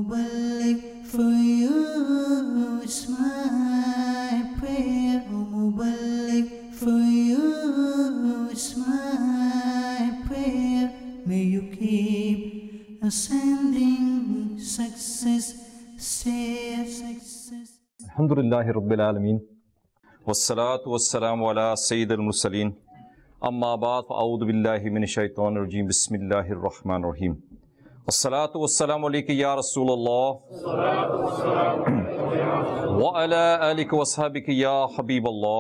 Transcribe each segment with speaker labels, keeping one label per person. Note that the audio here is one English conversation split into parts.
Speaker 1: Mubarak for you, it's my prayer. Mubarak for you, it's my prayer. May you keep ascending success, success.
Speaker 2: Alhamdulillahi Rabbil Alameen. Wassalatu wassalamu ala Sayyidil Mursaleen. Amma ba'd, fa'a'udhu billahi minash shaitanir rajeem. Bismillahir Rahmanir Rahim. Wassalatu wassalamu alayka ya Rasulallah. Wa ala alika wa ashabika ya Habiballah.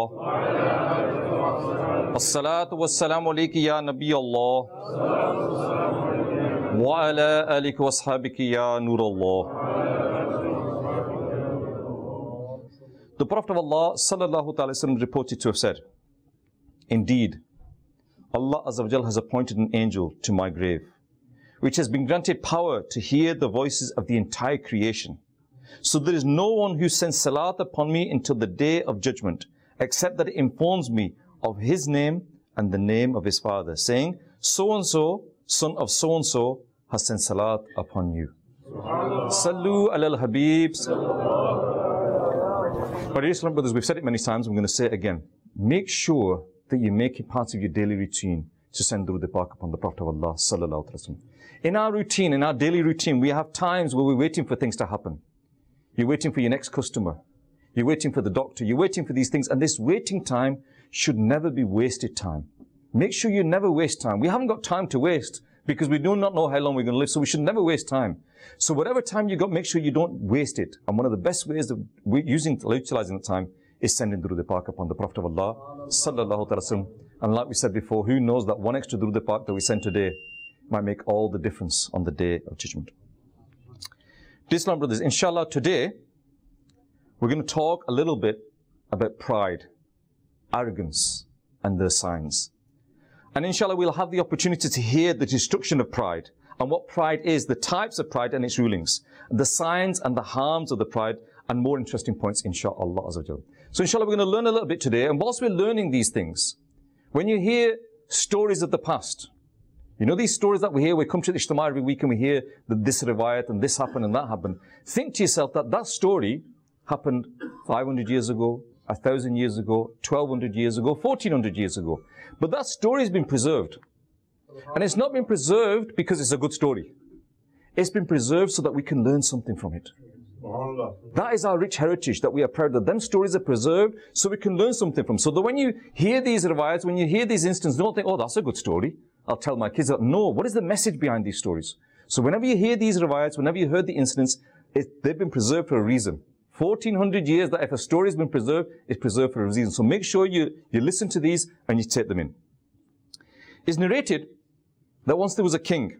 Speaker 2: Wassalatu wassalamu alayka ya Nabi Allah. Wa ala alika wa ashabika ya Nur Allah. The Prophet of Allah sallallahu ta'ala sallam reported to have said, indeed, Allah Azza wa Jal has appointed an angel to my grave, which has been granted power to hear the voices of the entire creation. So there is no one who sends salat upon me until the day of judgment, except that it informs me of his name and the name of his father, saying, so-and-so, son of so-and-so, has sent salat upon you. Sallu ala al-Habib. But Islam brothers, we've said it many times, I'm going to say it again. Make sure that you make it part of your daily routine to send Durood Pak upon the Prophet of Allah sallallahu alaihi wasallam. In our routine, in our daily routine, we have times where we're waiting for things to happen. You're waiting for your next customer. You're waiting for the doctor. You're waiting for these things. And this waiting time should never be wasted time. Make sure you never waste time. We haven't got time to waste because we do not know how long we're going to live. So we should never waste time. So whatever time you got, make sure you don't waste it. And one of the best ways of utilizing the time is sending Durood Pak upon the Prophet of Allah sallallahu alaihi wasallam. And like we said before, who knows that one extra Durood Pak that we send today might make all the difference on the day of judgment. Dear Islam brothers, inshallah today we're going to talk a little bit about pride, arrogance and their signs. And inshallah we'll have the opportunity to hear the destruction of pride and what pride is, the types of pride and its rulings, the signs and the harms of the pride, and more interesting points inshallah azza wa jal. So inshallah we're going to learn a little bit today, and whilst we're learning these things, when you hear stories of the past, you know these stories that we hear, we come to the Ijtima every week and we hear that this riwayat and this happened and that happened. Think to yourself that that story happened 500 years ago, 1,000 years ago, 1,200 years ago, 1,400 years ago. But that story has been preserved. And it's not been preserved because it's a good story. It's been preserved so that we can learn something from it. That is our rich heritage that we are proud of. Them stories are preserved so we can learn something from. So that when you hear these riwayats, when you hear these instances, don't think, oh, that's a good story. I'll tell my kids that. No, what is the message behind these stories? So whenever you hear these riwayats, whenever you heard the incidents, they've been preserved for a reason. 1,400 years that if a story has been preserved, it's preserved for a reason. So make sure you listen to these and you take them in. It's narrated that once there was a king,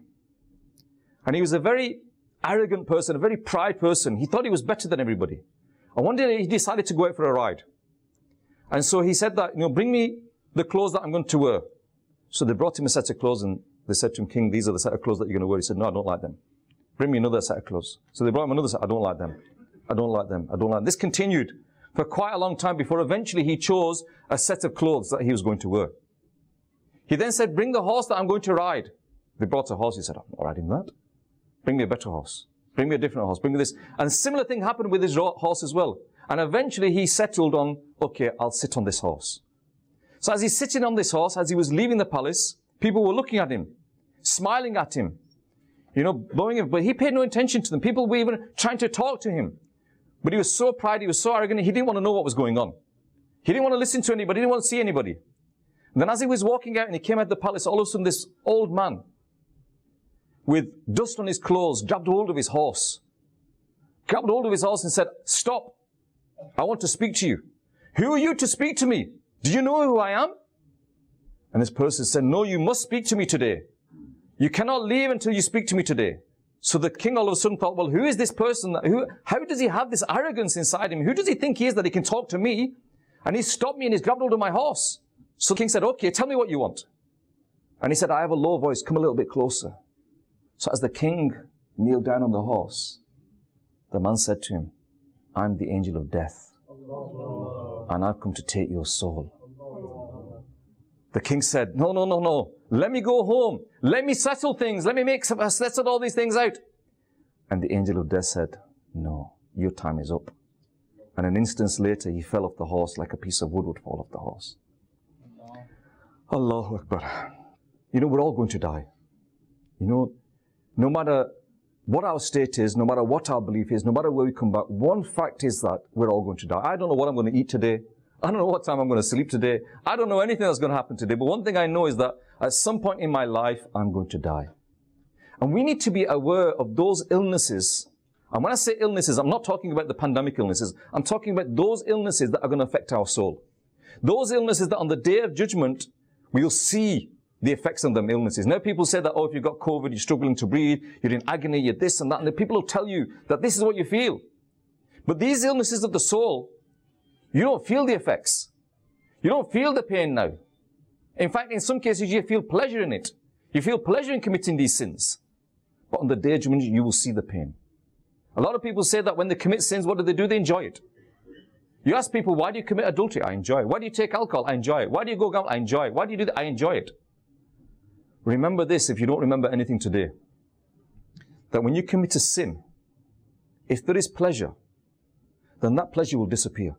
Speaker 2: and he was a very arrogant person, a very proud person. He thought he was better than everybody. And one day he decided to go out for a ride. And so he said that, bring me the clothes that I'm going to wear. So they brought him a set of clothes and they said to him, King, these are the set of clothes that you're going to wear. He said, no, I don't like them. Bring me another set of clothes. So they brought him another set. I don't like them. I don't like them. I don't like them. This continued for quite a long time before eventually he chose a set of clothes that he was going to wear. He then said, bring the horse that I'm going to ride. They brought a horse. He said, I'm not riding that. Bring me a better horse. Bring me a different horse. Bring me this. And a similar thing happened with his horse as well. And eventually he settled on, okay, I'll sit on this horse. So as he's sitting on this horse, as he was leaving the palace, people were looking at him, smiling at him, blowing him. But he paid no attention to them. People were even trying to talk to him. But he was so proud, he was so arrogant, he didn't want to know what was going on. He didn't want to listen to anybody, he didn't want to see anybody. And then as he was walking out and he came out of the palace, all of a sudden this old man with dust on his clothes grabbed hold of his horse. Grabbed hold of his horse and said, stop, I want to speak to you. Who are you to speak to me? Do you know who I am? And this person said, no, you must speak to me today. You cannot leave until you speak to me today. So the king all of a sudden thought, well, who is this person? How does he have this arrogance inside him? Who does he think he is that he can talk to me? And he stopped me and he's grabbed hold of my horse. So the king said, okay, tell me what you want. And he said, I have a low voice, come a little bit closer. So as the king kneeled down on the horse, the man said to him, I'm the angel of death. And I've come to take your soul. The king said, no, no, no, no. Let me go home. Let me settle things. Let me settle all these things out. And the angel of death said, no, your time is up. And an instant later, he fell off the horse like a piece of wood would fall off the horse. Allahu Akbar. You know, we're all going to die. You know, no matter what our state is, no matter what our belief is, no matter where we come back, one fact is that we're all going to die. I don't know what I'm going to eat today. I don't know what time I'm going to sleep today. I don't know anything that's going to happen today. But one thing I know is that at some point in my life, I'm going to die. And we need to be aware of those illnesses. And when I say illnesses, I'm not talking about the pandemic illnesses. I'm talking about those illnesses that are going to affect our soul. Those illnesses that on the day of judgment, we'll see the effects of them illnesses. Now people say that, oh, if you've got COVID, you're struggling to breathe, you're in agony, you're this and that. And the people will tell you that this is what you feel. But these illnesses of the soul, you don't feel the effects. You don't feel the pain now. In fact, in some cases, you feel pleasure in it. You feel pleasure in committing these sins. But on the day of judgment, you will see the pain. A lot of people say that when they commit sins, what do? They enjoy it. You ask people, why do you commit adultery? I enjoy it. Why do you take alcohol? I enjoy it. Why do you go gamble? I enjoy it. Why do you do that? I enjoy it. Remember this, if you don't remember anything today, that when you commit a sin, if there is pleasure, then that pleasure will disappear.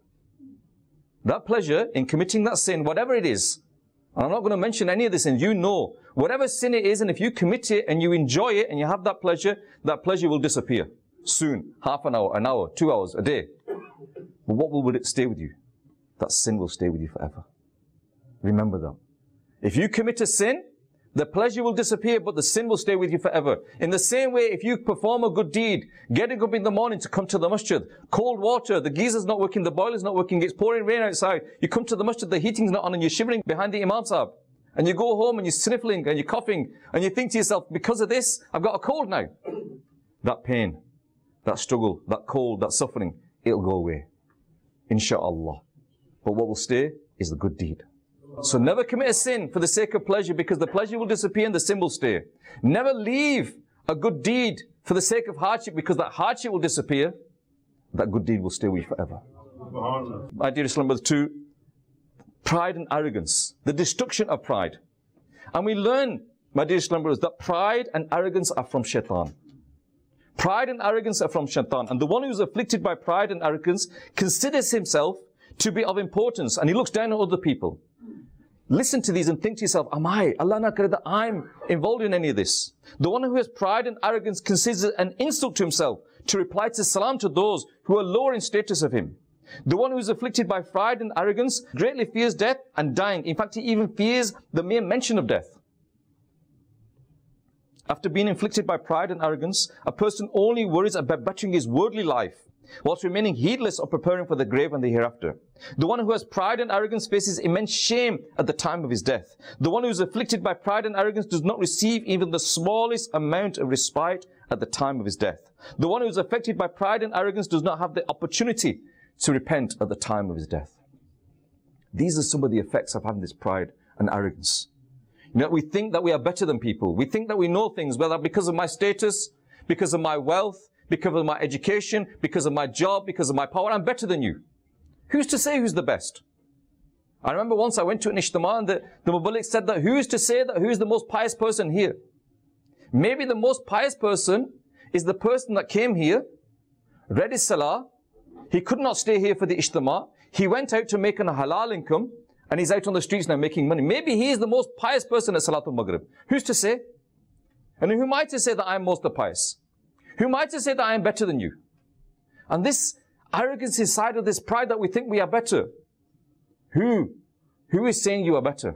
Speaker 2: That pleasure in committing that sin, whatever it is, and I'm not going to mention any of this, and you know, whatever sin it is, and if you commit it and you enjoy it and you have that pleasure will disappear soon. Half an hour, 2 hours, a day. But what will it stay with you? That sin will stay with you forever. Remember that. If you commit a sin, the pleasure will disappear, but the sin will stay with you forever. In the same way, if you perform a good deed, getting up in the morning to come to the masjid, cold water, the geezer's not working, the boiler's not working, it's pouring rain outside, you come to the masjid, the heating's not on, and you're shivering behind the Imam Sahib. And you go home and you're sniffling and you're coughing, and you think to yourself, because of this, I've got a cold now. That pain, that struggle, that cold, that suffering, it'll go away. Insha'Allah. But what will stay is the good deed. So never commit a sin for the sake of pleasure, because the pleasure will disappear and the sin will stay. Never leave a good deed for the sake of hardship, because that hardship will disappear. That good deed will stay with you forever. My dear Islam brothers, 2, pride and arrogance. The destruction of pride. And we learn, my dear Islam brothers, that pride and arrogance are from shaitan. Pride and arrogance are from shaitan. And the one who is afflicted by pride and arrogance considers himself to be of importance, and he looks down on other people. Listen to these and think to yourself, am I, Allah na kare, that I'm involved in any of this? The one who has pride and arrogance considers it an insult to himself to reply to salam to those who are lower in status of him. The one who is afflicted by pride and arrogance greatly fears death and dying. In fact, he even fears the mere mention of death. After being inflicted by pride and arrogance, a person only worries about bettering his worldly life, whilst remaining heedless of preparing for the grave and the hereafter. The one who has pride and arrogance faces immense shame at the time of his death. The one who is afflicted by pride and arrogance does not receive even the smallest amount of respite at the time of his death. The one who is affected by pride and arrogance does not have the opportunity to repent at the time of his death. These are some of the effects of having this pride and arrogance. You know, we think that we are better than people. We think that we know things, whether because of my status, because of my wealth, because of my education, because of my job, because of my power, I'm better than you. Who's to say who's the best? I remember once I went to an Ijtima and the Muballigh said that who's to say that who's the most pious person here? Maybe the most pious person is the person that came here, read his salah, he could not stay here for the Ijtima, he went out to make a halal income, and he's out on the streets now making money. Maybe he is the most pious person at Salatul Maghrib. Who's to say? And who am I to say that I'm most pious? Who am I to say that I am better than you? And this arrogance inside of this pride that we think we are better. Who is saying you are better?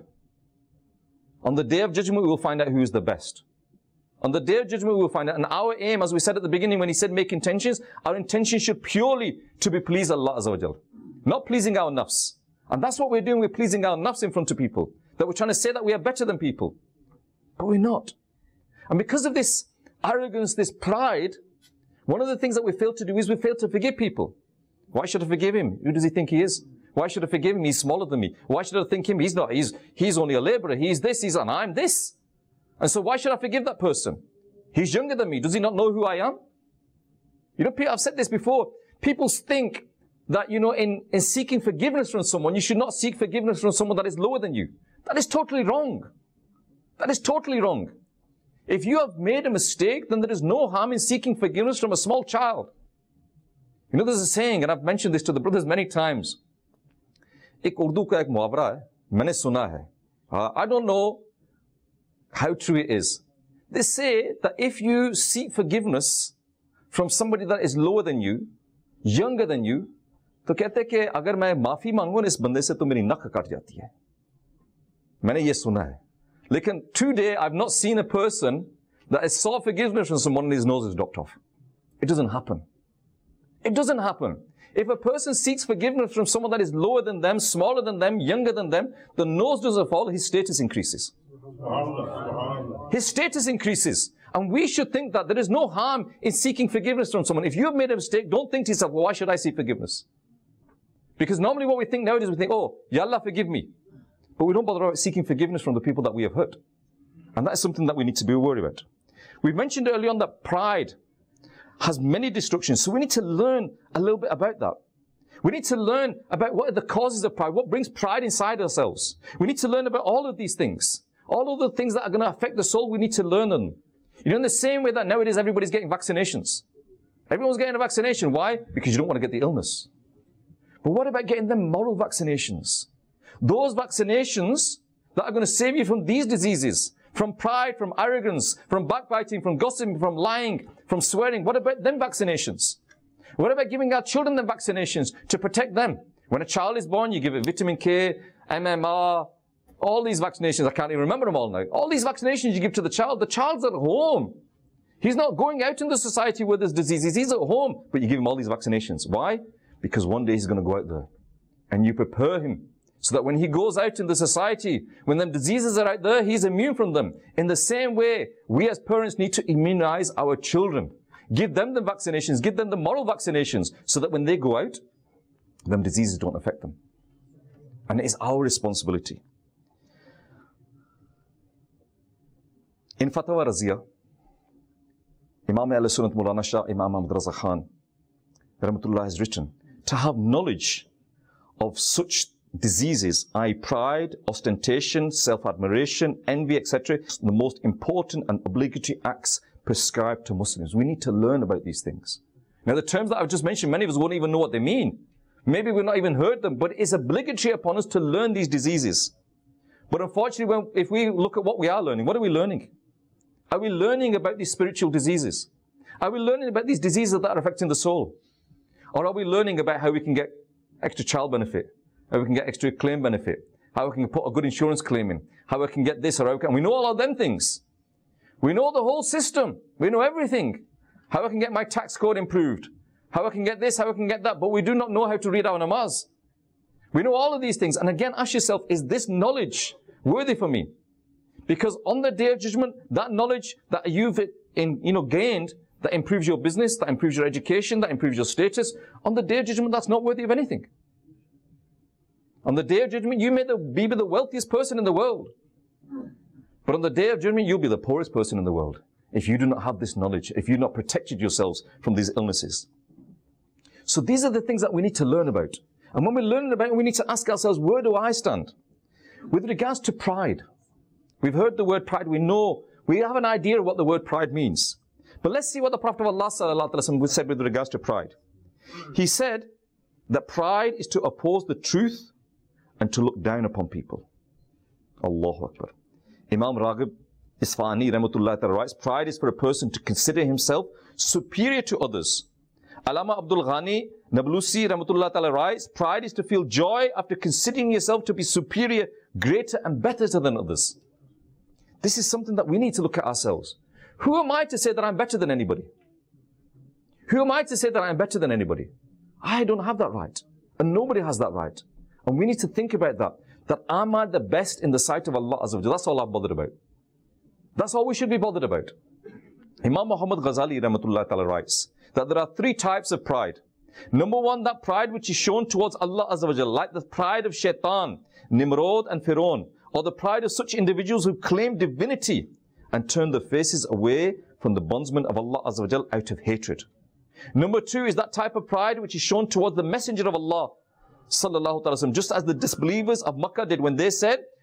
Speaker 2: On the day of judgment, we will find out who is the best. On the day of judgment, we will find out. And our aim, as we said at the beginning when he said make intentions, our intention should purely to be pleased Allah Azza wa Jal, not pleasing our nafs. And that's what we're doing. We're pleasing our nafs in front of people. That we're trying to say that we are better than people. But we're not. And because of this arrogance, this pride, one of the things that we fail to do is we fail to forgive people. Why should I forgive him? Who does he think he is? Why should I forgive him? He's smaller than me. Why should I think him? He's not. He's only a laborer. He's this, and I'm this. And so why should I forgive that person? He's younger than me. Does he not know who I am? You know, I've said this before. People think that, you know, in seeking forgiveness from someone, you should not seek forgiveness from someone that is lower than you. That is totally wrong. That is totally wrong. If you have made a mistake, then there is no harm in seeking forgiveness from a small child. You know, there's a saying, and I've mentioned this to the brothers many times. एक उर्दू का एक मुहावरा है, मैंने सुना है. I don't know how true it is. They say that if you seek forgiveness from somebody that is lower than you, younger than you, तो कहते हैं कि अगर मैं माफी मांगू ना इस बंदे से तो मेरी नक कट जाती है. मैंने ये सुना है. लेकिन today I've not seen a person that has sought forgiveness from someone and his nose is dropped off. It doesn't happen. It doesn't happen. If a person seeks forgiveness from someone that is lower than them, smaller than them, younger than them, the nose doesn't fall, his status increases. His status increases. And we should think that there is no harm in seeking forgiveness from someone. If you have made a mistake, don't think to yourself, well, why should I seek forgiveness? Because normally what we think nowadays, we think, oh, Ya Allah, forgive me. But we don't bother about seeking forgiveness from the people that we have hurt. And that is something that we need to be worried about. We mentioned earlier on that pride has many destructions. So we need to learn a little bit about that. We need to learn about what are the causes of pride, what brings pride inside ourselves. We need to learn about all of these things. All of the things that are going to affect the soul, we need to learn them. You know, in the same way that nowadays everybody's getting vaccinations. Everyone's getting a vaccination. Why? Because you don't want to get the illness. But what about getting them moral vaccinations? Those vaccinations that are going to save you from these diseases, from pride, from arrogance, from backbiting, from gossiping, from lying, from swearing. What about them vaccinations? What about giving our children the vaccinations to protect them? When a child is born, you give it vitamin K, MMR, all these vaccinations. I can't even remember them all now. All these vaccinations you give to the child's at home. He's not going out in the society where there's diseases. He's at home, but you give him all these vaccinations. Why? Because one day he's going to go out there. And you prepare him so that when he goes out in the society, when them diseases are out there, he's immune from them. In the same way, we as parents need to immunize our children. Give them the vaccinations, give them the moral vaccinations, so that when they go out, them diseases don't affect them. And it is our responsibility. In Fatwa Razia, Imam al-Sunnat Maulana Shah Imam Ahmad Raza Khan, Rahmatullah, has written, to have knowledge of such diseases, i.e. pride, ostentation, self-admiration, envy, etc., the most important and obligatory acts prescribed to Muslims. We need to learn about these things. Now, the terms that I've just mentioned, many of us won't even know what they mean. Maybe we've not even heard them, but it's obligatory upon us to learn these diseases. But unfortunately, if we look at what we are learning, what are we learning? Are we learning about these spiritual diseases? Are we learning about these diseases that are affecting the soul? Or are we learning about how we can get extra child benefit? How we can get extra claim benefit? How we can put a good insurance claim in? How we can get this or how we can... We know all of them things. We know the whole system. We know everything. How I can get my tax code improved. How I can get this, how I can get that. But we do not know how to read our namaz. We know all of these things. And again, ask yourself, is this knowledge worthy for me? Because on the Day of Judgment, that knowledge that you've gained, that improves your business, that improves your education, that improves your status, on the Day of Judgment, that's not worthy of anything. On the Day of Judgment, you may be the wealthiest person in the world. But on the Day of Judgment, you'll be the poorest person in the world if you do not have this knowledge, if you've not protected yourselves from these illnesses. So these are the things that we need to learn about. And when we're learning about it, we need to ask ourselves, where do I stand? With regards to pride, we've heard the word pride, we know, we have an idea of what the word pride means. But let's see what the Prophet of Allah said with regards to pride. He said that pride is to oppose the truth and to look down upon people. Allahu Akbar. Imam Raghib Isfahani Rahmatullah Ta'ala writes, pride is for a person to consider himself superior to others. Allama Abdul Ghani Nablusi Rahmatullah Ta'ala writes, pride is to feel joy after considering yourself to be superior, greater and better than others. This is something that we need to look at ourselves. Who am I to say that I'm better than anybody? Who am I to say that I'm better than anybody? I don't have that right. And nobody has that right. And we need to think about that. That am I the best in the sight of Allah Azza wa Jalla? That's all I'm bothered about. That's all we should be bothered about. Imam Muhammad Ghazali Rahmatullah Ta'ala writes that there are three types of pride. Number one, that pride which is shown towards Allah Azza wa Jalla, like the pride of Shaitan, Nimrod and Fir'aun, or the pride of such individuals who claim divinity and turn their faces away from the bondsmen of Allah Azza wa Jalla out of hatred. Number two is that type of pride which is shown towards the Messenger of Allah Sallallahu Alaihi Wasallam, just as the disbelievers of Makkah did when they said,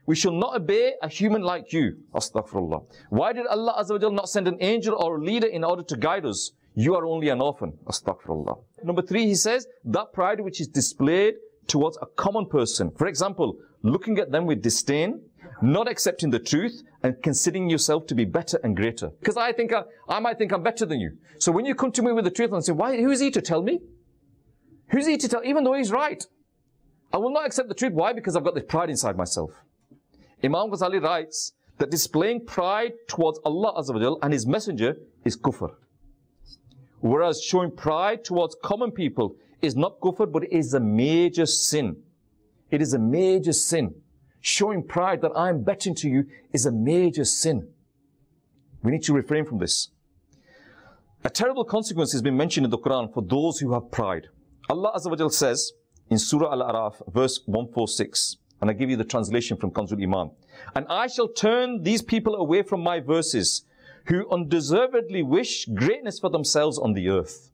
Speaker 2: We shall not obey a human like you. Astaghfirullah. Why did Allah Azza wa Jal not send an angel or a leader in order to guide us? You are only an orphan. Astaghfirullah. Number 3, he says, that pride which is displayed towards a common person. For example, looking at them with disdain, not accepting the truth, and considering yourself to be better and greater. Because I might think I'm better than you. So when you come to me with the truth and say, who is he to tell me? Who's he to tell? Even though he's right. I will not accept the truth. Why? Because I've got this pride inside myself. Imam Ghazali writes that displaying pride towards Allah Azza wa Jal and His Messenger is kufr. Whereas showing pride towards common people is not kufr, but it is a major sin. It is a major sin. Showing pride that I am better to you is a major sin. We need to refrain from this. A terrible consequence has been mentioned in the Quran for those who have pride. Allah Azza wa Jal says in Surah Al-A'raf, verse 146, and I give you the translation from Kanzul Iman. And I shall turn these people away from my verses, who undeservedly wish greatness for themselves on the earth.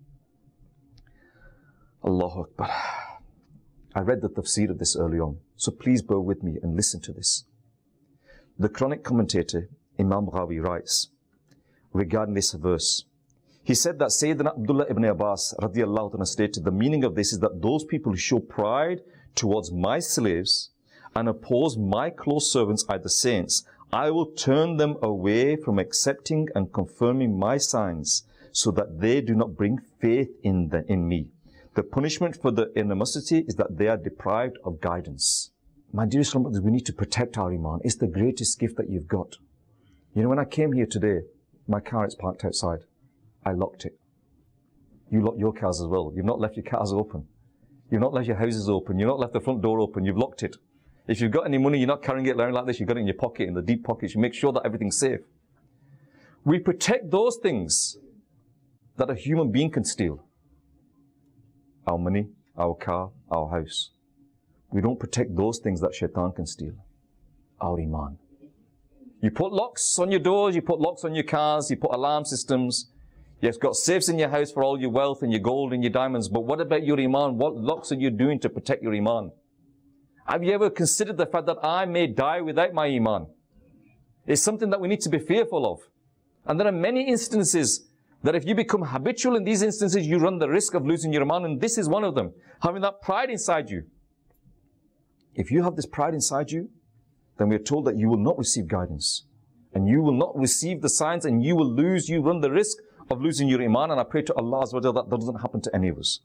Speaker 2: Allahu Akbar. I read the tafsir of this early on, so please bear with me and listen to this. The chronic commentator, Imam Ghawi, writes regarding this verse. He said that Sayyidina Abdullah ibn Abbas radiallahu anhu stated, the meaning of this is that those people who show pride towards my slaves and oppose my close servants, either saints, I will turn them away from accepting and confirming my signs so that they do not bring faith in me. The punishment for the animosity is that they are deprived of guidance. My dearest brothers, we need to protect our iman. It's the greatest gift that you've got. You know, when I came here today, my car is parked outside. I locked it. You lock your cars as well. You've not left your cars open. You've not left your houses open. You've not left the front door open. You've locked it. If you've got any money, you're not carrying it around like this. You've got it in your pocket, in the deep pockets. You make sure that everything's safe. We protect those things that a human being can steal. Our money, our car, our house. We don't protect those things that shaitan can steal. Our iman. You put locks on your doors, you put locks on your cars, you put alarm systems. You've got safes in your house for all your wealth and your gold and your diamonds. But what about your iman? What locks are you doing to protect your iman? Have you ever considered the fact that I may die without my iman? It's something that we need to be fearful of. And there are many instances that if you become habitual in these instances, you run the risk of losing your iman. And this is one of them. Having that pride inside you. If you have this pride inside you, then we are told that you will not receive guidance. And you will not receive the signs, and you run the risk of losing your iman. And I pray to Allah Azza wa Jal that doesn't happen to any of us.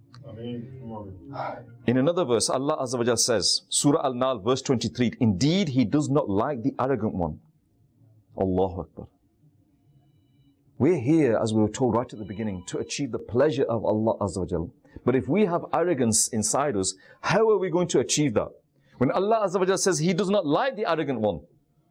Speaker 2: In another verse, Allah Azza wa Jal says, Surah Al-Nahl, verse 23, indeed, He does not like the arrogant one. Allahu Akbar. We're here, as we were told right at the beginning, to achieve the pleasure of Allah Azza wa Jal. But if we have arrogance inside us, how are we going to achieve that? When Allah Azza wa Jal says He does not like the arrogant one.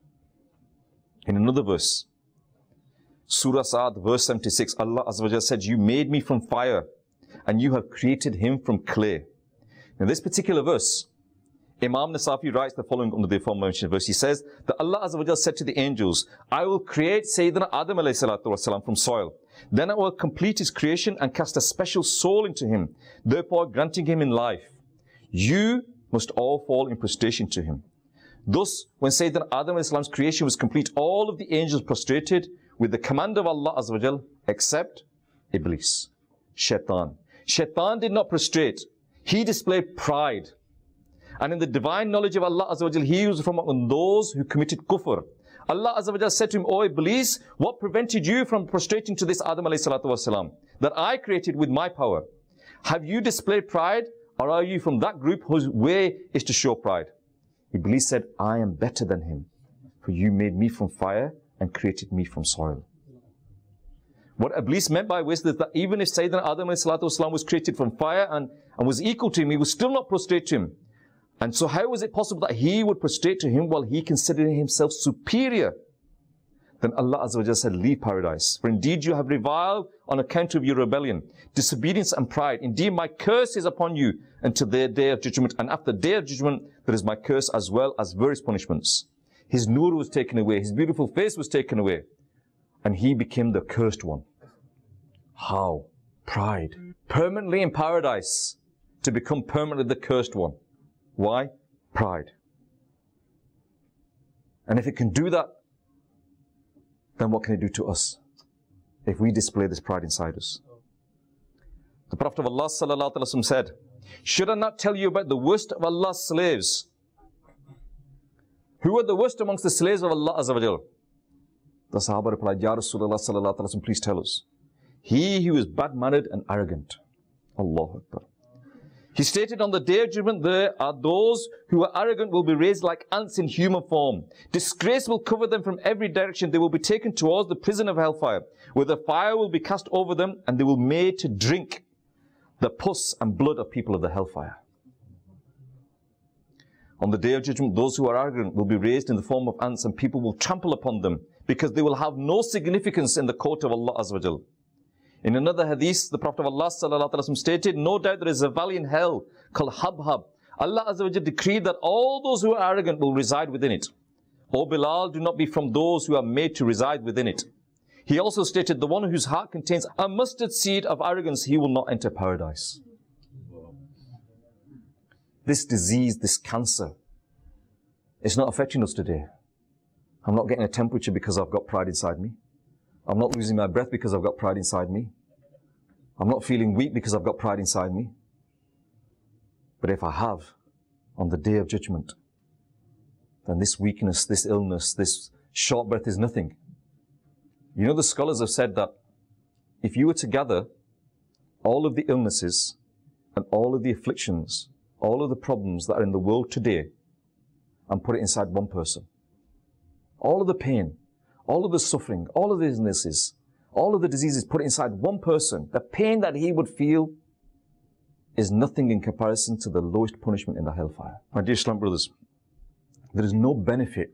Speaker 2: In another verse, Surah Sa'ad, verse 76, Allah Azza wa Jal said, you made me from fire, and you have created him from clay. In this particular verse, Imam Nasafi writes the following under the aforementioned verse. He says that Allah Azza wa Jal said to the angels, I will create Sayyidina Adam alayhi salatu wasalam from soil. Then I will complete his creation and cast a special soul into him, therefore granting him in life. You must all fall in prostration to him. Thus, when Sayyidina Adam alayhi salam's creation was complete, all of the angels prostrated with the command of Allah Azza wa Jal, except Iblis, Shaitan. Shaitan did not prostrate. He displayed pride. And in the divine knowledge of Allah Azza wa Jal, he was from those who committed kufr. Allah Azza wa Jal said to him, O Iblis, what prevented you from prostrating to this Adam alayhi salatu wasalam that I created with my power? Have you displayed pride, or are you from that group whose way is to show pride? Iblis said, I am better than him, for you made me from fire and created me from soil. What Iblis meant by this is that even if Sayyidina Adam alayhi salatu wasalam was created from fire and was equal to him, he would still not prostrate to him. And so how was it possible that he would prostrate to him while he considered himself superior? Then Allah Azza wa Jalla said, leave paradise. For indeed you have reviled on account of your rebellion, disobedience and pride. Indeed my curse is upon you until the day of judgment. And after the day of judgment, there is my curse as well as various punishments. His nur was taken away. His beautiful face was taken away. And he became the cursed one. How? Pride. Permanently in paradise to become permanently the cursed one. Why? Pride. And if it can do that, then what can it do to us if we display this pride inside us? The Prophet of Allah sallallahu alaihi wasallam said, should I not tell you about the worst of Allah's slaves? Who are the worst amongst the slaves of Allah Azza wa Jal? The Sahaba replied, Ya Rasulullah sallallahu alaihi wasallam, please tell us. He who is bad-mannered and arrogant. Allahu Akbar. He stated, on the day of judgment, there are those who are arrogant will be raised like ants in human form. Disgrace will cover them from every direction. They will be taken towards the prison of hellfire, where the fire will be cast over them, and they will be made to drink the pus and blood of people of the hellfire. On the day of judgment, those who are arrogant will be raised in the form of ants, and people will trample upon them, because they will have no significance in the court of Allah Azza wa Jal. In another hadith, the Prophet of Allah sallallahu alaihi wasallam stated, no doubt there is a valley in hell called Habhab. Allah Azza wa Jal decreed that all those who are arrogant will reside within it. O Bilal, do not be from those who are made to reside within it. He also stated, the one whose heart contains a mustard seed of arrogance, he will not enter paradise. This disease, this cancer, it's not affecting us today. I'm not getting a temperature because I've got pride inside me. I'm not losing my breath because I've got pride inside me. I'm not feeling weak because I've got pride inside me. But if I have, on the day of judgment, then this weakness, this illness, this short breath is nothing. You know, the scholars have said that if you were to gather all of the illnesses and all of the afflictions, all of the problems that are in the world today, and put it inside one person, all of the pain, all of the suffering, all of the illnesses, all of the diseases, put it inside one person, the pain that he would feel is nothing in comparison to the lowest punishment in the hellfire. My dear Islam brothers, there is no benefit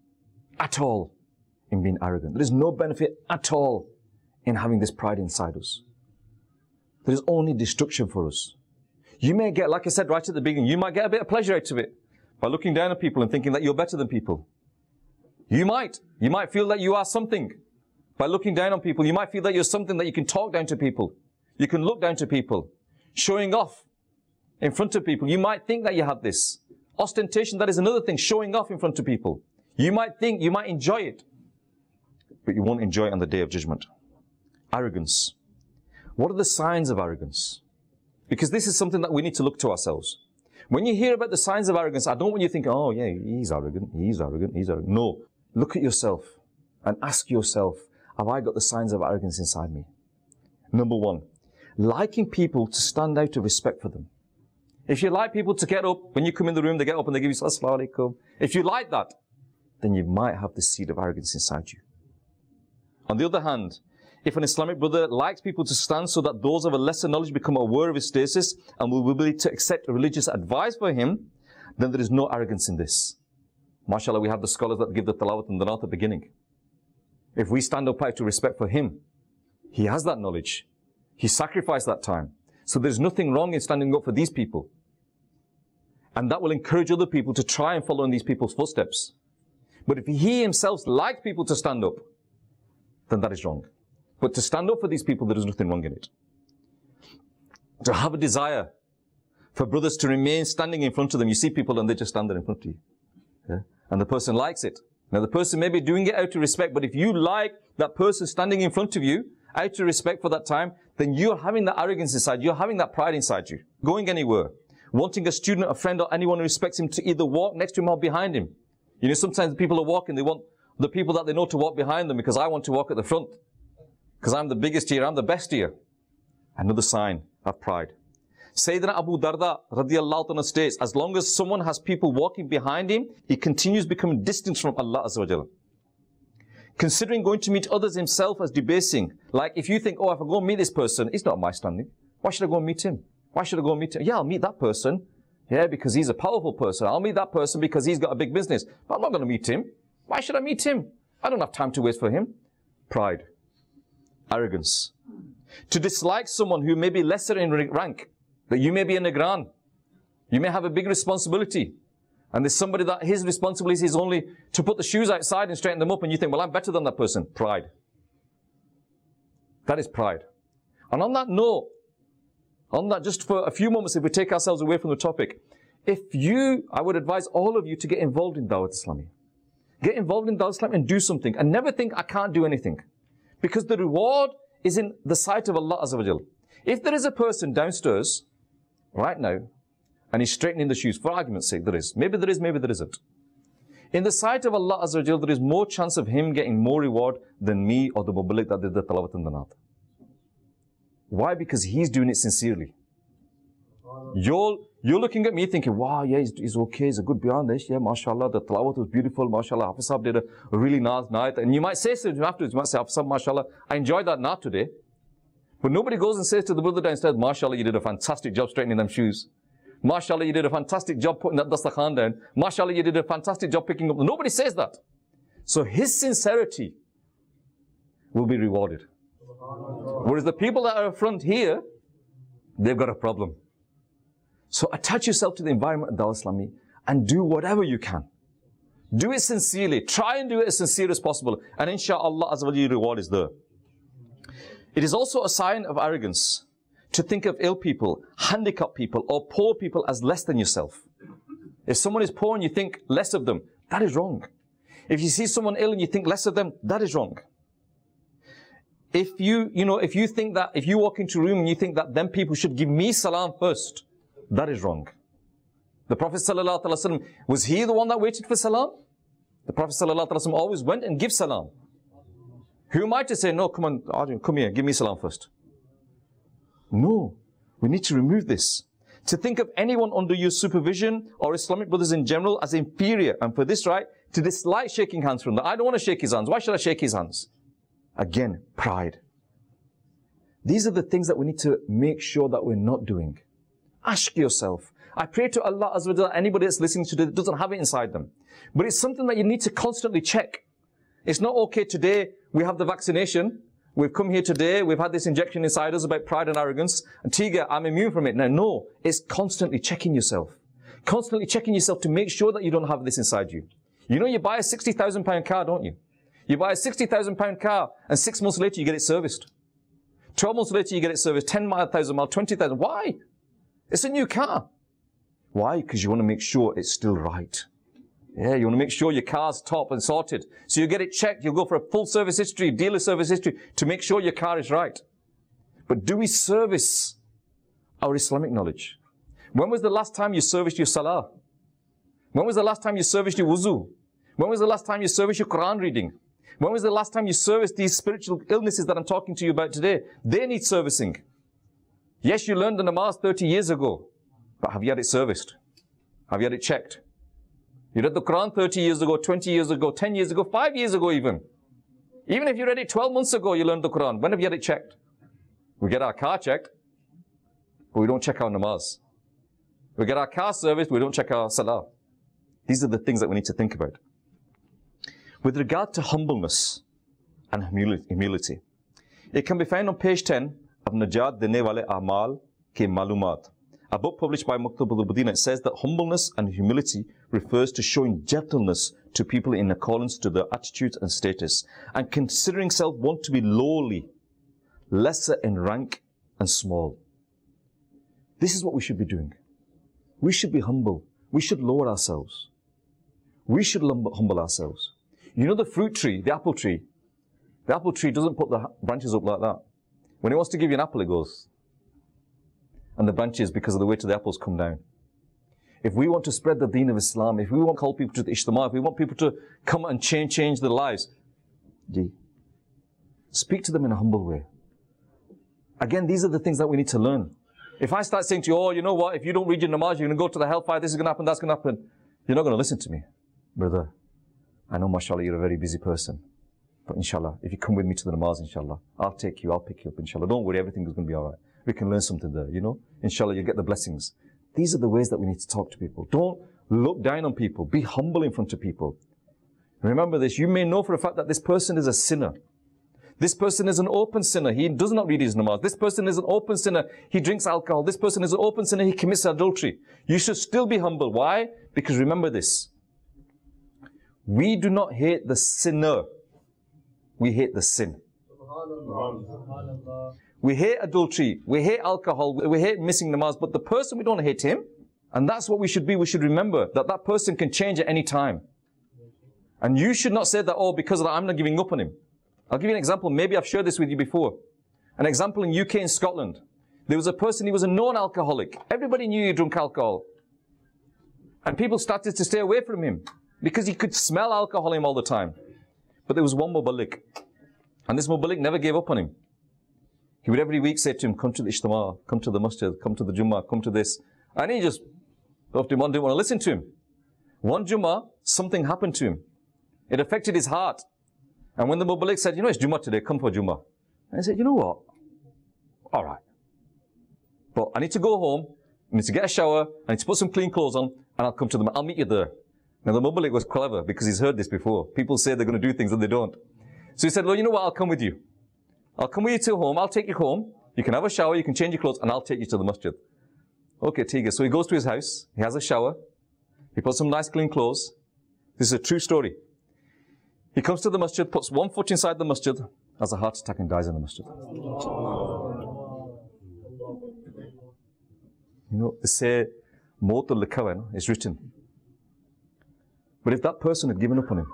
Speaker 2: at all in being arrogant. There is no benefit at all in having this pride inside us. There is only destruction for us. You may get, like I said right at the beginning, you might get a bit of pleasure out of it by looking down at people and thinking that you're better than people. You might feel that you are something by looking down on people. You might feel that you're something, that you can talk down to people. You can look down to people. Showing off in front of people. You might think that you have this. Ostentation, that is another thing. Showing off in front of people. You might think, you might enjoy it. But you won't enjoy it on the day of judgment. Arrogance. What are the signs of arrogance? Because this is something that we need to look to ourselves. When you hear about the signs of arrogance, I don't want you to think, oh yeah, he's arrogant, he's arrogant, he's arrogant. No. Look at yourself and ask yourself, have I got the signs of arrogance inside me? Number one, liking people to stand out of respect for them. If you like people to get up, when you come in the room, they get up and they give you Assalamu alaikum. If you like that, then you might have the seed of arrogance inside you. On the other hand, if an Islamic brother likes people to stand so that those of a lesser knowledge become aware of his status and will be able to accept religious advice for him, then there is no arrogance in this. MashaAllah, we have the scholars that give the tilawat and the at the beginning. If we stand up out of respect for him, he has that knowledge. He sacrificed that time. So there's nothing wrong in standing up for these people. And that will encourage other people to try and follow in these people's footsteps. But if he himself likes people to stand up, then that is wrong. But to stand up for these people, there is nothing wrong in it. To have a desire for brothers to remain standing in front of them. You see people and they just stand there in front of you. Yeah? And the person likes it. Now the person may be doing it out of respect, but if you like that person standing in front of you, out of respect for that time, then you're having that arrogance inside, you're having that pride inside you. Going anywhere, wanting a student, a friend, or anyone who respects him to either walk next to him or behind him. You know, sometimes people are walking, they want the people that they know to walk behind them because I want to walk at the front. Because I'm the biggest here, I'm the best here. Another sign of pride. Sayyidina Abu Darda radiyallahu anhu states, as long as someone has people walking behind him, he continues becoming distant from Allah Azza wa Jalla. Considering going to meet others himself as debasing. Like if you think, oh, if I go and meet this person, he's not my standing. Why should I go and meet him? Why should I go and meet him? Yeah, I'll meet that person. Yeah, because he's a powerful person. I'll meet that person because he's got a big business. But I'm not going to meet him. Why should I meet him? I don't have time to wait for him. Pride. Arrogance. To dislike someone who may be lesser in rank. That you may be a Negran. You may have a big responsibility. And there's somebody that his responsibility is only to put the shoes outside and straighten them up, and you think, well, I'm better than that person. Pride. That is pride. And on that note, just for a few moments, if we take ourselves away from the topic, I would advise all of you to get involved in Dawat Islami. Get involved in Dawah Islam and do something. And never think, I can't do anything. Because the reward is in the sight of Allah Azza wa Jal. If there is a person downstairs right now and he's straightening the shoes, for argument's sake, there is. Maybe there is, maybe there isn't. In the sight of Allah Azza wa Jal, there is more chance of him getting more reward than me or the muballigh that did the tilawat in the naat. Why? Because he's doing it sincerely. You're looking at me thinking, wow, yeah, he's okay, he's a good beyond this, yeah, mashallah, the tilawat was beautiful, mashallah, Hafiz Sahib did a really nice night. And you might say something afterwards, you might say, Hafiz Sahib, mashallah, I enjoyed that night today. But nobody goes and says to the brother downstairs, mashallah, you did a fantastic job straightening them shoes. Mashallah, you did a fantastic job putting that dastakhan down. Mashallah, you did a fantastic job picking up. Nobody says that. So his sincerity will be rewarded. Whereas the people that are up front here, they've got a problem. So attach yourself to the environment of Dawah Islami and do whatever you can. Do it sincerely. Try and do it as sincere as possible. And inshallah, Azza wa Jalla, your reward is there. It is also a sign of arrogance to think of ill people, handicapped people, or poor people as less than yourself. If someone is poor and you think less of them, that is wrong. If you see someone ill and you think less of them, that is wrong. If you think that, if you walk into a room and you think that them people should give me salam first, that is wrong. The Prophet ﷺ, was he the one that waited for salam? The Prophet ﷺ always went and give salam. Who am I to say, no, come on, Arjun, come here, give me salam first? No, we need to remove this. To think of anyone under your supervision or Islamic brothers in general as inferior, and for this right, to dislike shaking hands from them. I don't want to shake his hands. Why should I shake his hands? Again, pride. These are the things that we need to make sure that we're not doing. Ask yourself. I pray to Allah Azza wa Jalla, anybody that's listening to this doesn't have it inside them. But it's something that you need to constantly check. It's not okay today, we have the vaccination, we've come here today, we've had this injection inside us about pride and arrogance, and Tiga, I'm immune from it. No, it's constantly checking yourself. Constantly checking yourself to make sure that you don't have this inside you. You know, you buy a £60,000 car, don't you? You buy a £60,000 car, and 6 months later you get it serviced. 12 months later you get it serviced, 10,000 miles, 20,000. Why? It's a new car. Why? Because you want to make sure it's still right. Yeah, you want to make sure your car's top and sorted. So you get it checked, you'll go for a full service history, dealer service history, to make sure your car is right. But do we service our Islamic knowledge? When was the last time you serviced your salah? When was the last time you serviced your wuzu? When was the last time you serviced your Quran reading? When was the last time you serviced these spiritual illnesses that I'm talking to you about today? They need servicing. Yes, you learned the namaz 30 years ago, but have you had it serviced? Have you had it checked? You read the Quran 30 years ago, 20 years ago, 10 years ago, 5 years ago even. Even if you read it 12 months ago, you learned the Quran. When have you had it checked? We get our car checked, but we don't check our namaz. We get our car serviced, we don't check our salah. These are the things that we need to think about. With regard to humbleness and humility, it can be found on page 10 of Najat Dene Wale A'mal Ke Malumat, a book published by Maktab al-Madinah. It says that humbleness and humility refers to showing gentleness to people in accordance to their attitudes and status, and considering self one to be lowly, lesser in rank and small. This is what we should be doing. We should be humble. We should lower ourselves. We should humble ourselves. You know the fruit tree, the apple tree doesn't put the branches up like that. When it wants to give you an apple, it goes. And the branches, because of the weight of the apples, come down. If we want to spread the deen of Islam, if we want to call people to the Ijtima, if we want people to come and change their lives, speak to them in a humble way. Again, these are the things that we need to learn. If I start saying to you, oh, you know what, if you don't read your namaz, you're going to go to the hellfire, this is going to happen, that's going to happen, you're not going to listen to me. Brother, I know, mashallah, you're a very busy person. But inshallah, if you come with me to the namaz, inshallah, I'll take you, I'll pick you up, inshallah. Don't worry, everything is going to be all right. We can learn something there, you know. Inshallah, you'll get the blessings. These are the ways that we need to talk to people. Don't look down on people. Be humble in front of people. Remember this, you may know for a fact that this person is a sinner. This person is an open sinner. He does not read his namaz. This person is an open sinner. He drinks alcohol. This person is an open sinner. He commits adultery. You should still be humble. Why? Because remember this. We do not hate the sinner. We hate the sin. We hate adultery. We hate alcohol. We hate missing namaz. But the person, we don't hate him. And that's what we should be. We should remember that that person can change at any time. And you should not say that, oh, because of that, I'm not giving up on him. I'll give you an example. Maybe I've shared this with you before. An example in UK and Scotland. There was a person, he was a known alcoholic. Everybody knew he drank alcohol. And people started to stay away from him because he could smell alcohol in him all the time. But there was one muballigh. And this muballigh never gave up on him. He would every week say to him, come to the Ijtima, come to the masjid, come to the Jummah, come to this. And he just, didn't want to listen to him. One Jummah, something happened to him. It affected his heart. And when the muballigh said, it's Jummah today, come for Jummah. And he said, you know what? All right. But I need to go home, I need to get a shower, I need to put some clean clothes on, and I'll come to them. I'll meet you there. Now the muballigh was clever because he's heard this before. People say they're going to do things and they don't. So he said, well, you know what? I'll come with you. I'll come with you to home. I'll take you home. You can have a shower, you can change your clothes, and I'll take you to the masjid. Okay, Tiga. So he goes to his house. He has a shower. He puts some nice clean clothes. This is a true story. He comes to the masjid, puts one foot inside the masjid, has a heart attack and dies in the masjid. They say, Maut al-Likawa is written. But if that person had given up on him,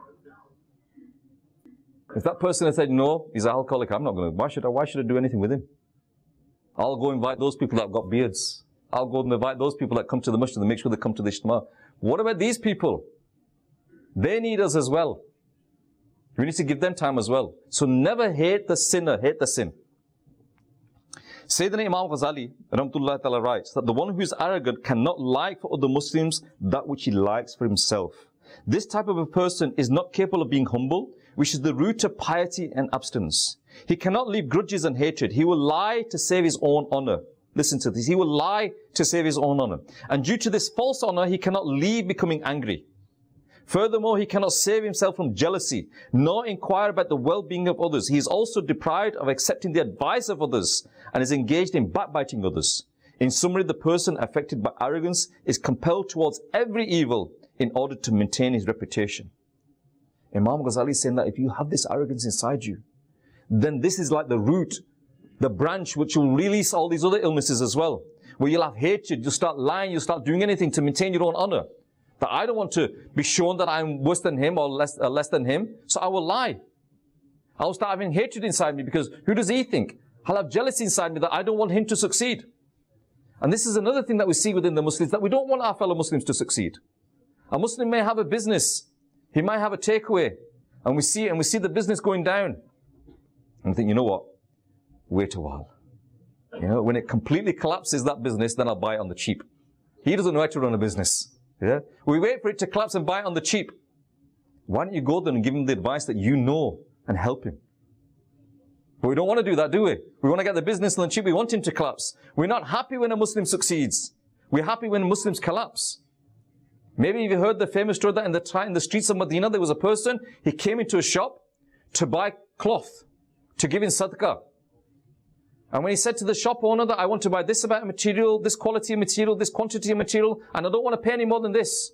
Speaker 2: if that person had said, no, he's an alcoholic, I'm not going to, why should I do anything with him? I'll go invite those people that have got beards. I'll go and invite those people that come to the masjid and make sure they come to the Ijtima. What about these people? They need us as well. We need to give them time as well. So never hate the sinner, hate the sin. Sayyidina Imam Ghazali, Rahmatullah Ta'ala, writes that the one who is arrogant cannot like for other Muslims that which he likes for himself. This type of a person is not capable of being humble, which is the root of piety and abstinence. He cannot leave grudges and hatred. He will lie to save his own honor. Listen to this. He will lie to save his own honor. And due to this false honor, he cannot leave becoming angry. Furthermore, he cannot save himself from jealousy, nor inquire about the well-being of others. He is also deprived of accepting the advice of others and is engaged in backbiting others. In summary, the person affected by arrogance is compelled towards every evil in order to maintain his reputation. Imam Ghazali is saying that if you have this arrogance inside you, then this is like the root, the branch which will release all these other illnesses as well. Where you'll have hatred, you'll start lying, you'll start doing anything to maintain your own honor. That I don't want to be shown that I'm worse than him or less than him, so I will lie. I will start having hatred inside me because who does he think? I'll have jealousy inside me that I don't want him to succeed. And this is another thing that we see within the Muslims, that we don't want our fellow Muslims to succeed. A Muslim may have a business, he might have a takeaway, and we see the business going down. And we think, you know what? Wait a while. When it completely collapses, that business, then I'll buy it on the cheap. He doesn't know how to run a business. Yeah? We wait for it to collapse and buy it on the cheap. Why don't you go there and give him the advice that you know and help him? But we don't want to do that, do we? We want to get the business on the cheap. We want him to collapse. We're not happy when a Muslim succeeds. We're happy when Muslims collapse. Maybe you've heard the famous story that in the streets of Medina, there was a person, he came into a shop to buy cloth, to give in sadaqah. And when he said to the shop owner that I want to buy this amount of material, this quality of material, this quantity of material, and I don't want to pay any more than this,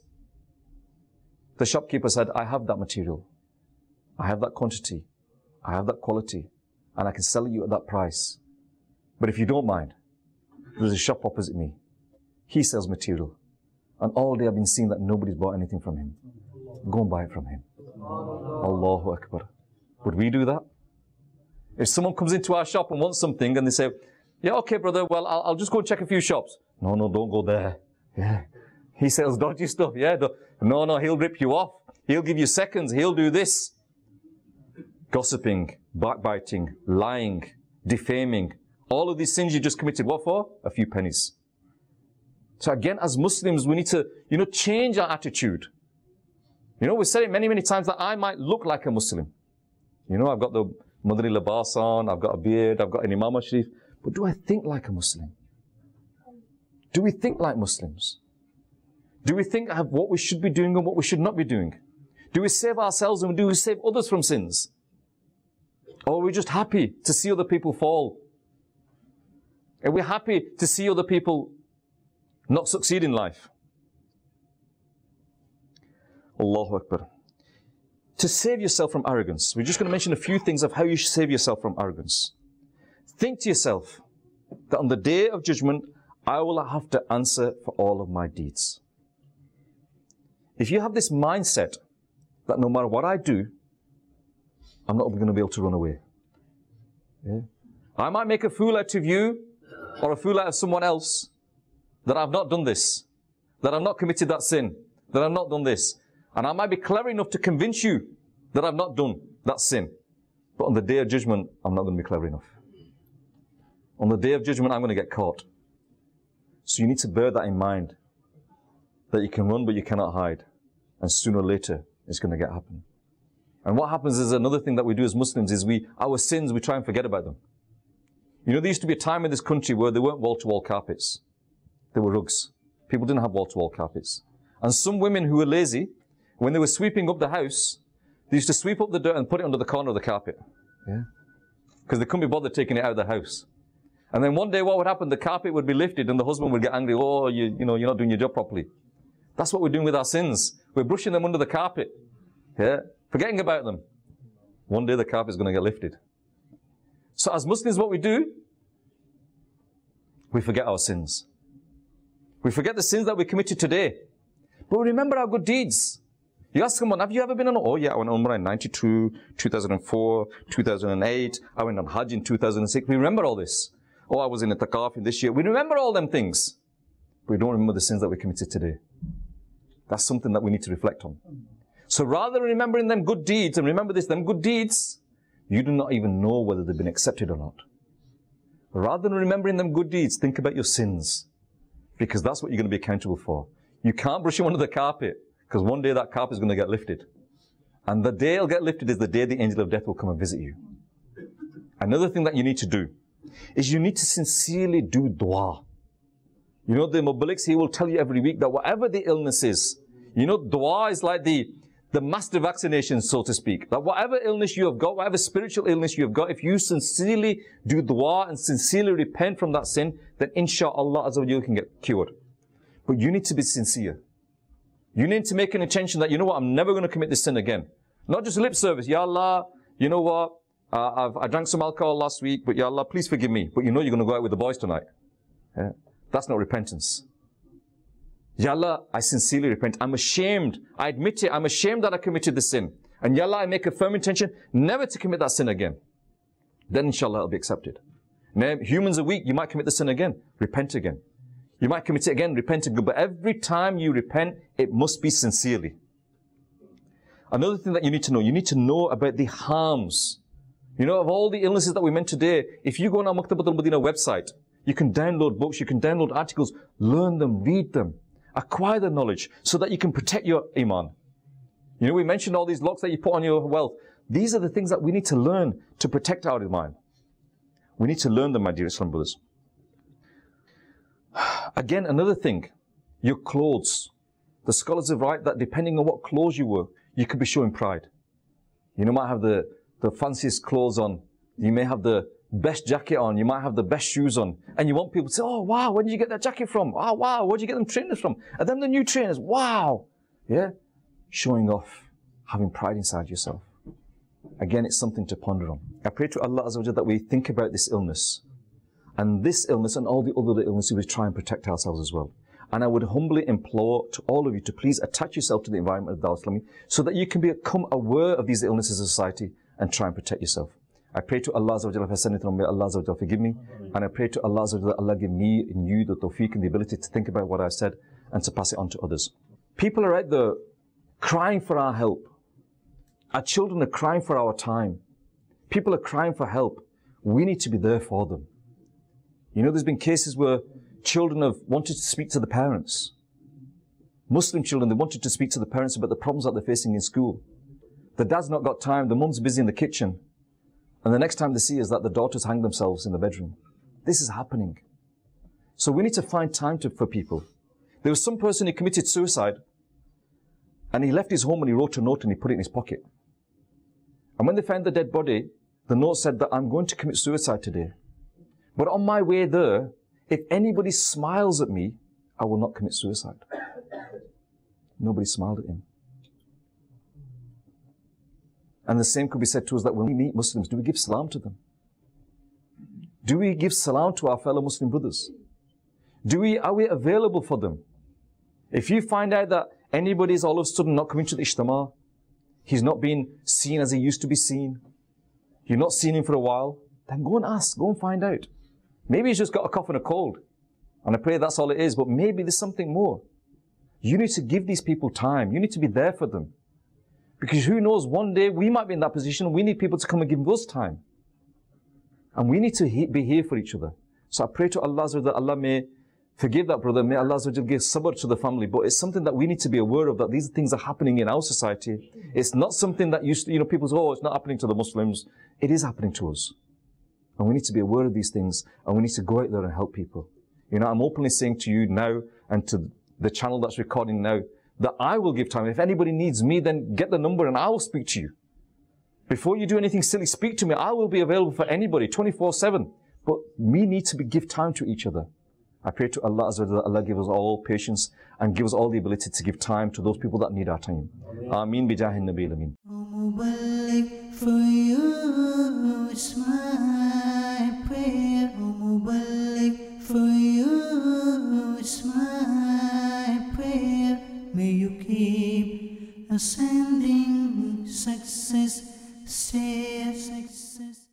Speaker 2: the shopkeeper said, I have that material, I have that quantity, I have that quality, and I can sell you at that price. But if you don't mind, there's a shop opposite me. He sells material. And all day I've been seeing that nobody's bought anything from him. Go and buy it from him. Allahu Akbar. Would we do that? If someone comes into our shop and wants something and they say, yeah, okay, brother, well, I'll just go and check a few shops. No, don't go there. Yeah. He sells dodgy stuff. Yeah. No, he'll rip you off. He'll give you seconds. He'll do this. Gossiping, backbiting, lying, defaming. All of these sins you just committed. What for? A few pennies. So again, as Muslims, we need to, change our attitude. We've said it many, many times that I might look like a Muslim. I've got the Madri Labas on, I've got a beard, I've got an Imam Sharif. But do I think like a Muslim? Do we think like Muslims? Do we think of what we should be doing and what we should not be doing? Do we save ourselves and do we save others from sins? Or are we just happy to see other people fall? Are we happy to see other people not succeed in life? Allahu Akbar. To save yourself from arrogance, we're just going to mention a few things of how you should save yourself from arrogance. Think to yourself that on the day of judgment, I will have to answer for all of my deeds. If you have this mindset that no matter what I do, I'm not going to be able to run away. Yeah? I might make a fool out of you or a fool out of someone else, that I've not done this, that I've not committed that sin, that I've not done this. And I might be clever enough to convince you that I've not done that sin. But on the day of judgment, I'm not going to be clever enough. On the day of judgment, I'm going to get caught. So you need to bear that in mind, that you can run but you cannot hide. And sooner or later, it's going to happen. And what happens is another thing that we do as Muslims is our sins, we try and forget about them. You know, there used to be a time in this country where there weren't wall-to-wall carpets. There were rugs. People didn't have wall-to-wall carpets. And some women who were lazy, when they were sweeping up the house, they used to sweep up the dirt and put it under the corner of the carpet. Yeah? Because they couldn't be bothered taking it out of the house. And then one day what would happen? The carpet would be lifted and the husband would get angry. Oh, you're not doing your job properly. That's what we're doing with our sins. We're brushing them under the carpet. Yeah? Forgetting about them. One day the carpet is going to get lifted. So as Muslims, what we do, we forget our sins. We forget the sins that we committed today. But we remember our good deeds. You ask someone, have you ever been on, oh yeah, I went on Umrah in 92, 2004, 2008, I went on Hajj in 2006. We remember all this. Oh, I was in a Taqaf in this year. We remember all them things. But we don't remember the sins that we committed today. That's something that we need to reflect on. So rather than remembering them good deeds, and remember this, them good deeds, you do not even know whether they've been accepted or not. Rather than remembering them good deeds, think about your sins. Because that's what you're going to be accountable for. You can't brush them under the carpet, because one day that carpet is going to get lifted. And the day it'll get lifted is the day the angel of death will come and visit you. Another thing that you need to do is you need to sincerely do dua. You know, the Muballighs, he will tell you every week that whatever the illness is, you know, dua is like the master vaccination, so to speak. That whatever illness you have got, whatever spiritual illness you have got, if you sincerely do dua and sincerely repent from that sin, then inshallah azza wa jalla you can get cured. But you need to be sincere. You need to make an intention that, you know what, I'm never going to commit this sin again. Not just lip service. Ya Allah, you know what, I drank some alcohol last week, but Ya Allah, please forgive me. But you know you're going to go out with the boys tonight. Yeah? That's not repentance. Ya Allah, I sincerely repent. I'm ashamed. I admit it. I'm ashamed that I committed the sin. And Ya Allah, I make a firm intention never to commit that sin again. Then inshallah it'll be accepted. Now, humans are weak. You might commit the sin again. Repent again. You might commit it again. Repent again. But every time you repent, it must be sincerely. Another thing that you need to know about the harms. You know, of all the illnesses that we meant today, if you go on our Maktabat al-Madinah website, you can download books, you can download articles, learn them, read them. Acquire the knowledge so that you can protect your iman. You know, we mentioned all these locks that you put on your wealth. These are the things that we need to learn to protect our iman. We need to learn them, my dear Islam brothers. Again, another thing, your clothes. The scholars have written that depending on what clothes you wear, you could be showing pride. You might have the fanciest clothes on. You may have the best jacket on, you might have the best shoes on, and you want people to say, oh wow, where did you get that jacket from? Oh wow, where did you get them trainers from? And then the new trainers, wow. Yeah? Showing off, having pride inside yourself. Again, it's something to ponder on. I pray to Allah Azza wa Jalla that we think about this illness. And this illness and all the other illnesses, we try and protect ourselves as well. And I would humbly implore to all of you to please attach yourself to the environment of Dawah Islami so that you can become aware of these illnesses in society and try and protect yourself. I pray to Allah Azza wa Jalla, if I said anything wrong, may Allah Azza wa Jalla forgive me. And I pray to Allah Azza wa Jalla, Allah give me and you the tawfiq and the ability to think about what I've said and to pass it on to others. People are out there crying for our help. Our children are crying for our time. People are crying for help. We need to be there for them. You know, there's been cases where children have wanted to speak to the parents. Muslim children, they wanted to speak to the parents about the problems that they're facing in school. The dad's not got time, the mum's busy in the kitchen. And the next time they see is that the daughters hang themselves in the bedroom. This is happening. So we need to find time for people. There was some person who committed suicide and he left his home and he wrote a note and he put it in his pocket. And when they found the dead body, the note said that I'm going to commit suicide today. But on my way there, if anybody smiles at me, I will not commit suicide. Nobody smiled at him. And the same could be said to us that when we meet Muslims, do we give salam to them? Do we give salam to our fellow Muslim brothers? Are we available for them? If you find out that anybody is all of a sudden not coming to the Ijtima, he's not being seen as he used to be seen, you've not seen him for a while, then go and ask, go and find out. Maybe he's just got a cough and a cold. And I pray that's all it is, but maybe there's something more. You need to give these people time. You need to be there for them. Because who knows, one day we might be in that position. We need people to come and give us time. And we need to be here for each other. So I pray to Allah that Allah may forgive that brother. May Allah give sabr to the family. But it's something that we need to be aware of, that these things are happening in our society. It's not something that people say, oh, it's not happening to the Muslims. It is happening to us. And we need to be aware of these things. And we need to go out there and help people. I'm openly saying to you now and to the channel that's recording now that I will give time. If anybody needs me, then get the number and I will speak to you. Before you do anything silly, speak to me. I will be available for anybody 24/7. But we need to give time to each other. I pray to Allah that Allah give us all patience and give us all the ability to give time to those people that need our time. Ameen bi jahin nabil amin.
Speaker 1: Mubarak for you, it's my prayer. Mubarak for you, it's my prayer. May you keep ascending success, stay success.